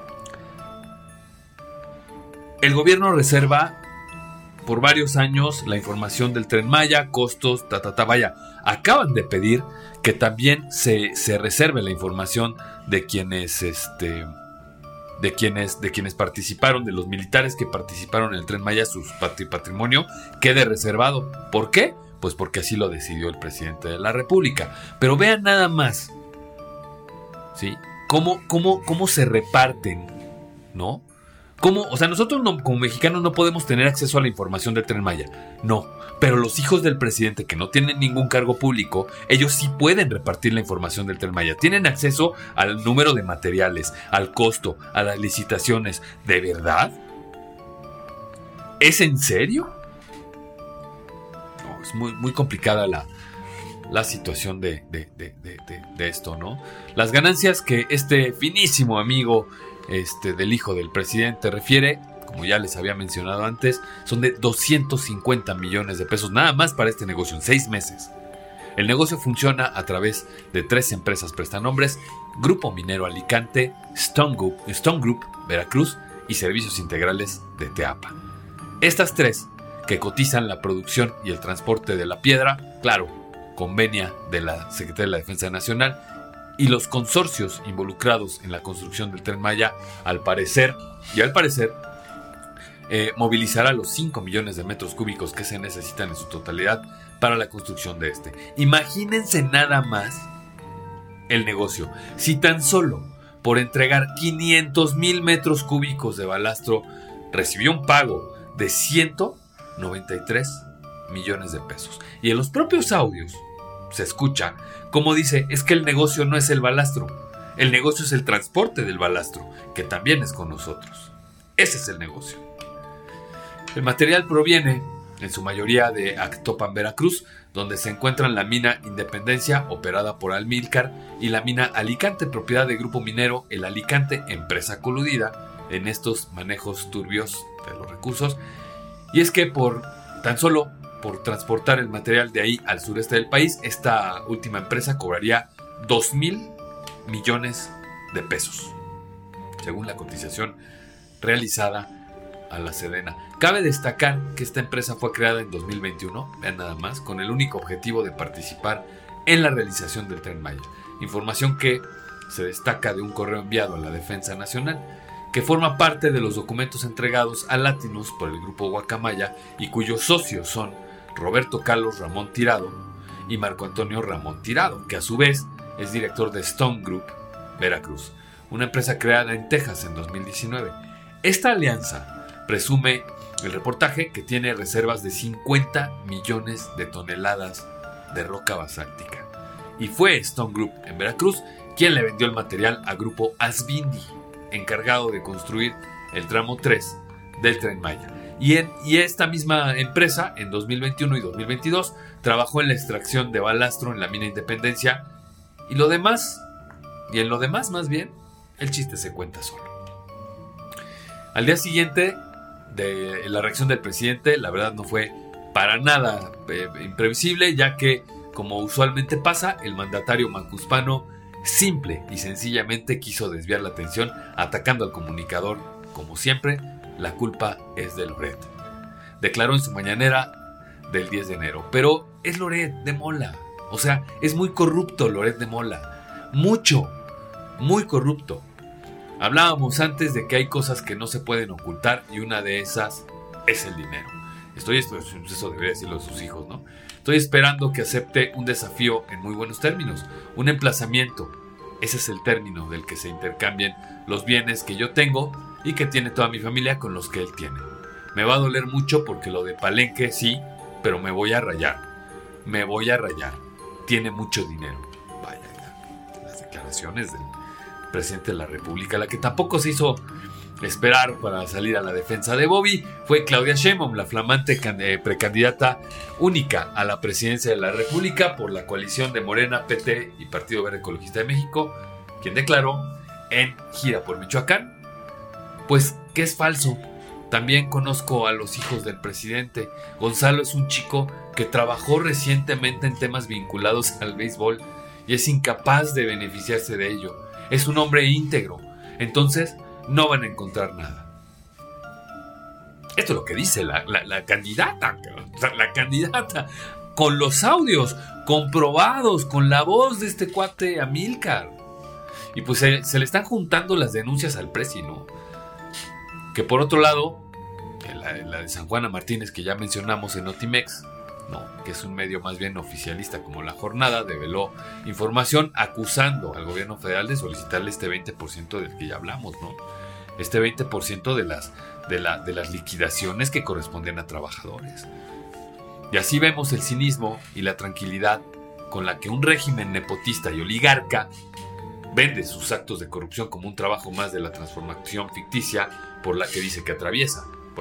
[SPEAKER 2] El gobierno reserva por varios años la información del Tren Maya, costos, vaya. Acaban de pedir que también se reserve la información de quienes participaron, de los militares que participaron en el Tren Maya, su patrimonio quede reservado. ¿Por qué? Pues porque así lo decidió el presidente de la República. Pero vean nada más, ¿sí? ¿Cómo se reparten, ¿no? O sea, nosotros como mexicanos no podemos tener acceso a la información del Tren Maya. No, pero los hijos del presidente que no tienen ningún cargo público, ellos sí pueden repartir la información del Tren Maya. Tienen acceso al número de materiales, al costo, a las licitaciones. ¿De verdad? ¿Es en serio? No, es muy complicada la situación de esto, ¿no? Las ganancias que este finísimo amigo del hijo del presidente refiere, como ya les había mencionado antes, son de 250 millones de pesos nada más para este negocio en 6 meses. El negocio funciona a través de 3 empresas prestanombres: Grupo Minero Alicante, Stone Group Veracruz y Servicios Integrales de Teapa. Estas 3, que cotizan la producción y el transporte de la piedra, claro, convenia de la Secretaría de la Defensa Nacional, y los consorcios involucrados en la construcción del Tren Maya, al parecer, movilizará los 5 millones de metros cúbicos que se necesitan en su totalidad para la construcción de este. Imagínense nada más el negocio. Si tan solo por entregar 500,000 metros cúbicos de balastro recibió un pago de 193 millones de pesos. Y en los propios audios se escucha como dice: es que el negocio no es el balastro, el negocio es el transporte del balastro, que también es con nosotros. Ese es el negocio. El material proviene en su mayoría de Actopan, Veracruz, donde se encuentran la mina Independencia, operada por Amílcar, y la mina Alicante, propiedad del Grupo Minero El Alicante, empresa coludida en estos manejos turbios de los recursos. Y es que tan solo por transportar el material de ahí al sureste del país, esta última empresa cobraría 2,000 millones de pesos, según la cotización realizada a la Sedena. Cabe destacar que esta empresa fue creada en 2021, vean nada más, con el único objetivo de participar en la realización del Tren Maya. Información que se destaca de un correo enviado a la Defensa Nacional, que forma parte de los documentos entregados a Latinus por el Grupo Guacamaya y cuyos socios son Roberto Carlos Ramón Tirado y Marco Antonio Ramón Tirado, que a su vez es director de Stone Group Veracruz, una empresa creada en Texas en 2019. Esta alianza presume el reportaje que tiene reservas de 50 millones de toneladas de roca basáltica. Y fue Stone Group en Veracruz quien le vendió el material a Grupo Asbindi, encargado de construir el tramo 3 del Tren Maya. Y esta misma empresa, en 2021 y 2022, trabajó en la extracción de balastro en la mina Independencia. Y en lo demás más bien, el chiste se cuenta solo. Al día siguiente de la reacción del presidente, la verdad no fue para nada imprevisible, ya que, como usualmente pasa, el mandatario macuspano simple y sencillamente quiso desviar la atención atacando al comunicador. Como siempre, la culpa es de Loret. Declaró en su mañanera del 10 de enero. Pero es Loret de Mola. O sea, es muy corrupto Loret de Mola. Mucho, muy corrupto. Hablábamos antes de que hay cosas que no se pueden ocultar y una de esas es el dinero. Eso debería decirlo a sus hijos, ¿no? Estoy esperando que acepte un desafío en muy buenos términos, un emplazamiento. Ese es el término del que se intercambien los bienes que yo tengo y que tiene toda mi familia con los que él tiene. Me va a doler mucho porque lo de Palenque sí, pero me voy a rayar. Tiene mucho dinero. Vaya, las declaraciones del presidente de la República. La que tampoco se hizo esperar para salir a la defensa de Bobby fue Claudia Sheinbaum, la flamante precandidata única a la presidencia de la República por la coalición de Morena, PT y Partido Verde Ecologista de México, quien declaró en gira por Michoacán, pues que es falso. También conozco a los hijos del presidente. Gonzalo es un chico que trabajó recientemente en temas vinculados al béisbol y es incapaz de beneficiarse de ello. Es un hombre íntegro. Entonces no van a encontrar nada. Esto es lo que dice la candidata. La candidata con los audios comprobados, con la voz de este cuate Amílcar. Y pues se le están juntando las denuncias al presi, ¿no? Que por otro lado, la de San Juana Martínez, que ya mencionamos en Notimex, ¿no? Que es un medio más bien oficialista como La Jornada, develó información acusando al gobierno federal de solicitarle este 20% del que ya hablamos, ¿no? Este 20% de las liquidaciones que corresponden a trabajadores. Y así vemos el cinismo y la tranquilidad con la que un régimen nepotista y oligarca vende sus actos de corrupción como un trabajo más de la transformación ficticia por la que dice que atraviesa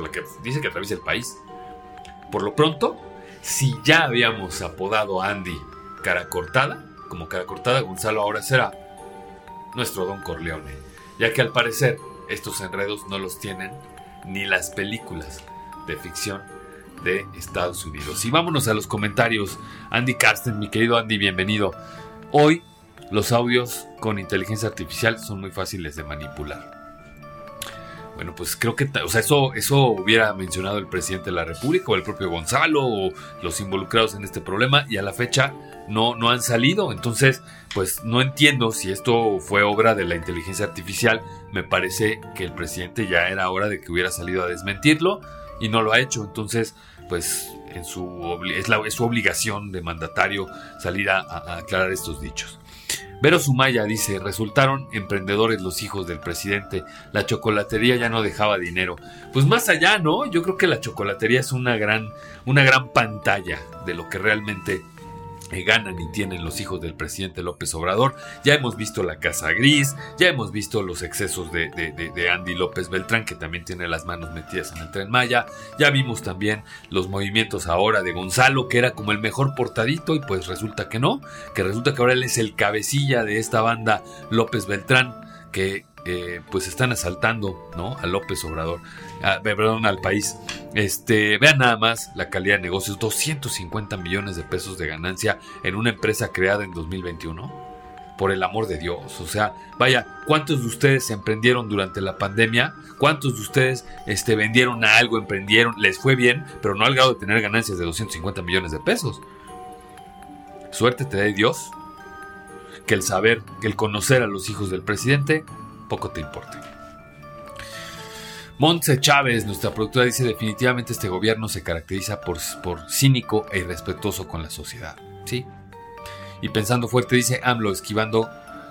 [SPEAKER 2] el país. Por lo pronto, si ya habíamos apodado a Andy Cara Cortada, como Cara Cortada, Gonzalo ahora será nuestro Don Corleone, ya que al parecer estos enredos no los tienen ni las películas de ficción de Estados Unidos. Y vámonos a los comentarios. Andy Carsten, mi querido Andy, bienvenido. Hoy los audios con inteligencia artificial son muy fáciles de manipular. Bueno, pues creo que eso hubiera mencionado el presidente de la República o el propio Gonzalo o los involucrados en este problema, y a la fecha no han salido. Entonces, pues no entiendo si esto fue obra de la inteligencia artificial. Me parece que el presidente ya era hora de que hubiera salido a desmentirlo y no lo ha hecho. Entonces, pues es su obligación de mandatario salir a aclarar estos dichos. Vero Sumaya dice: resultaron emprendedores los hijos del presidente. La chocolatería ya no dejaba dinero. Pues más allá, ¿no? Yo creo que la chocolatería es una gran pantalla de lo que realmente ganan y tienen los hijos del presidente López Obrador. Ya hemos visto la Casa Gris, ya hemos visto los excesos de Andy López Beltrán, que también tiene las manos metidas en el Tren Maya. Ya vimos también los movimientos ahora de Gonzalo, que era como el mejor portadito, y pues resulta que no, que resulta que ahora él es el cabecilla de esta banda López Beltrán, que pues están asaltando, ¿no?, a López Obrador, al país. Vean nada más la calidad de negocios: 250 millones de pesos de ganancia en una empresa creada en 2021. Por el amor de Dios, o sea, vaya, ¿cuántos de ustedes se emprendieron durante la pandemia? ¿Cuántos de ustedes vendieron algo, emprendieron, les fue bien, pero no al grado de tener ganancias de 250 millones de pesos? Suerte te dé Dios que el conocer a los hijos del presidente poco te importe. Montse Chávez, nuestra productora, dice: definitivamente este gobierno se caracteriza por cínico e irrespetuoso con la sociedad. Sí. Y pensando fuerte, dice: AMLO esquivando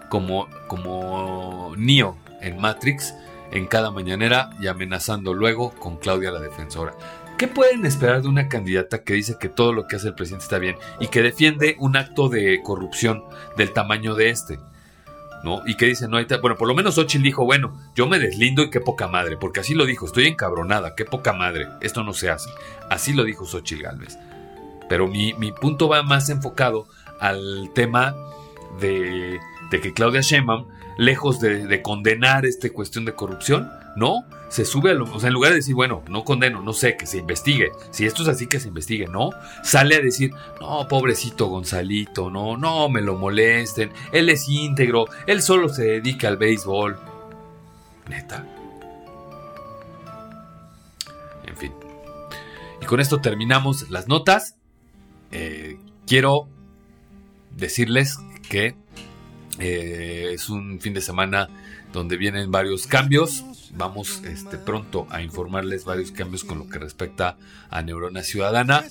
[SPEAKER 2] como Neo en Matrix en cada mañanera y amenazando luego con Claudia la defensora. ¿Qué pueden esperar de una candidata que dice que todo lo que hace el presidente está bien y que defiende un acto de corrupción del tamaño de este? ¿no? Y que dice, no hay bueno, por lo menos Xochitl dijo, bueno, yo me deslindo y qué poca madre, porque así lo dijo, estoy encabronada, qué poca madre, esto no se hace. Así lo dijo Xochitl Gálvez. Pero mi punto va más enfocado al tema de que Claudia Sheinbaum, lejos de condenar esta cuestión de corrupción, ¿no? Se sube o sea, en lugar de decir, bueno, no condeno, no sé, que se investigue. Si esto es así, que se investigue, ¿no? Sale a decir, no, pobrecito Gonzalito, no me lo molesten. Él es íntegro, él solo se dedica al béisbol. Neta. En fin. Y con esto terminamos las notas. Quiero decirles que es un fin de semana donde vienen varios cambios. Vamos pronto a informarles varios cambios con lo que respecta a Neurona Ciudadana.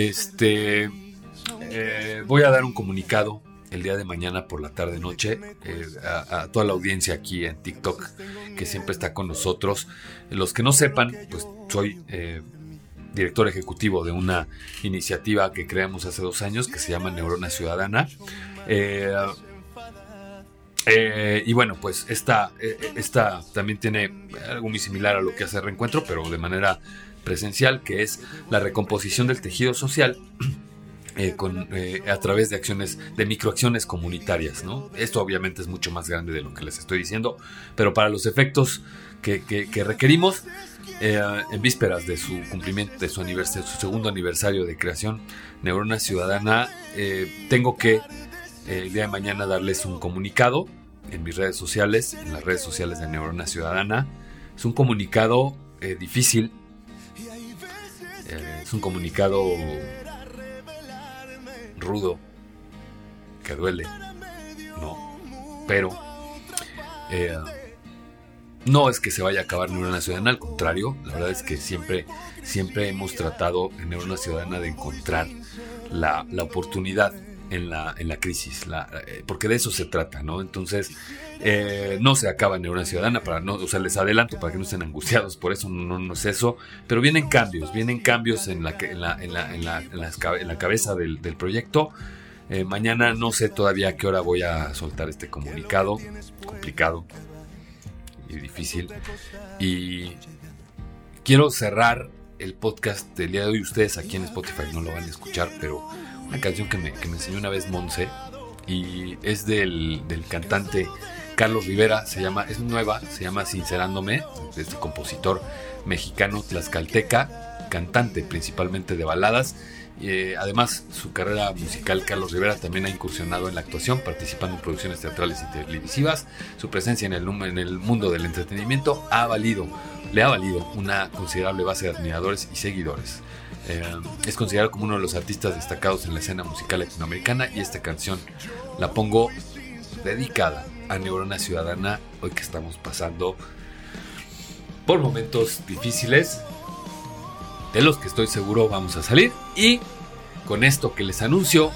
[SPEAKER 2] Voy a dar un comunicado el día de mañana por la tarde noche a toda la audiencia aquí en TikTok que siempre está con nosotros. Los que no sepan, pues soy director ejecutivo de una iniciativa que creamos hace 2 años que se llama Neurona Ciudadana. Y bueno, pues esta también tiene algo muy similar a lo que hace Reencuentro, pero de manera presencial, que es la recomposición del tejido social a través de acciones, de microacciones comunitarias, ¿no? Esto obviamente es mucho más grande de lo que les estoy diciendo, pero para los efectos que requerimos, en vísperas de su cumplimiento de su segundo aniversario de creación, Neurona Ciudadana, tengo que el día de mañana darles un comunicado en mis redes sociales, en las redes sociales de Neurona Ciudadana. Es un comunicado difícil, es un comunicado rudo, que duele, ¿no? Pero no es que se vaya a acabar Neurona Ciudadana, al contrario, la verdad es que siempre hemos tratado en Neurona Ciudadana de encontrar la oportunidad en la crisis, porque de eso se trata, ¿no? Entonces, no se acaba Neurona Ciudadana, o sea, les adelanto para que no estén angustiados, por eso no es eso, pero vienen cambios en la cabeza del proyecto. Mañana no sé todavía a qué hora voy a soltar este comunicado, complicado y difícil, y quiero cerrar el podcast del día de hoy. Ustedes aquí en Spotify no lo van a escuchar, pero una canción que me enseñó una vez Monse, y es del cantante Carlos Rivera, es nueva, se llama Sincerándome, de este compositor mexicano tlaxcalteca, cantante principalmente de baladas. Además, su carrera musical, Carlos Rivera también ha incursionado en la actuación, participando en producciones teatrales y televisivas. Su presencia en el mundo del entretenimiento le ha valido una considerable base de admiradores y seguidores. Es considerado como uno de los artistas destacados en la escena musical latinoamericana, y esta canción la pongo dedicada a Neurona Ciudadana, hoy que estamos pasando por momentos difíciles, de los que estoy seguro vamos a salir. Y con esto que les anuncio,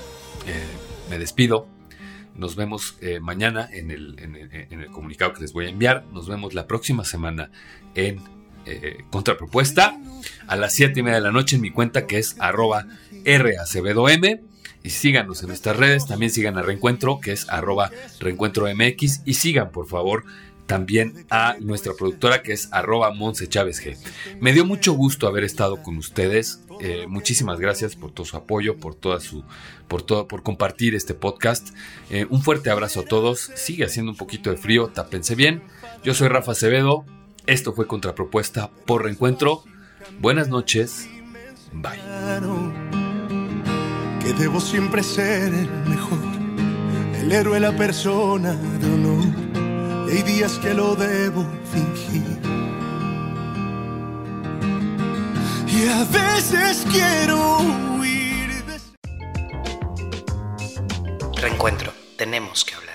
[SPEAKER 2] me despido. Nos vemos mañana en el comunicado que les voy a enviar. Nos vemos la próxima semana en Contrapropuesta a las 7:30 de la noche en mi cuenta, que es @RAcebedom. Y síganos en nuestras redes. También sigan a Reencuentro, que es @ReencuentroMX. Y sigan, por favor, también a nuestra productora, que es @MonseChavesG. Me dio mucho gusto haber estado con ustedes. Muchísimas gracias por todo su apoyo, por compartir este podcast. Un fuerte abrazo a todos. Sigue haciendo un poquito de frío, tápense bien. Yo soy Rafa Acevedo. Esto fue Contrapropuesta por Reencuentro. Buenas noches. Bye.
[SPEAKER 3] Que debo siempre ser el mejor, el héroe, la persona de honor. Y hay días que lo debo fingir, y a veces quiero huir de...
[SPEAKER 1] Reencuentro, tenemos que hablar.